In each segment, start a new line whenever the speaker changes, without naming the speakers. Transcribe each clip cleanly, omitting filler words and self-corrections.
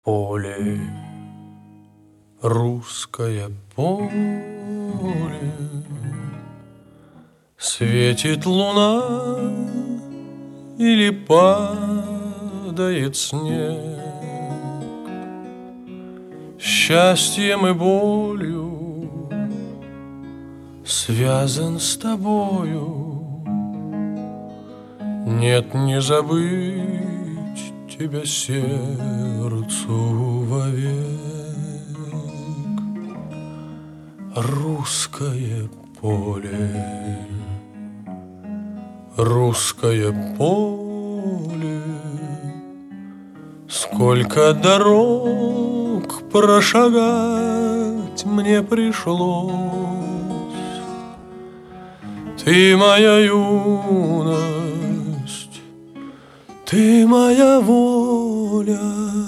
Поле, русское поле, светит луна или падает снег. Счастьем и болью связан с тобою. Нет, не забыть тебя сердцу вовек. Русское поле, русское поле, сколько дорог прошагать мне пришлось. Ты моя юность, ты моя воля,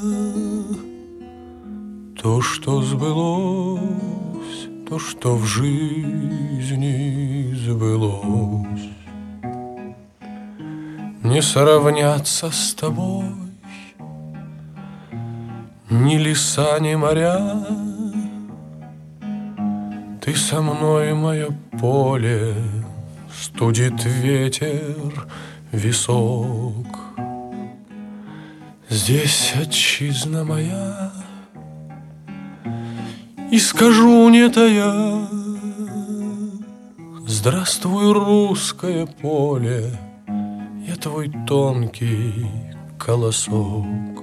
то, что сбылось, то, что в жизни сбылось. Не сравняться с тобой ни леса, ни моря. Ты со мной, мое поле, студит ветер висок. Здесь отчизна моя, и скажу не тая: здравствуй, русское поле, я твой тонкий колосок.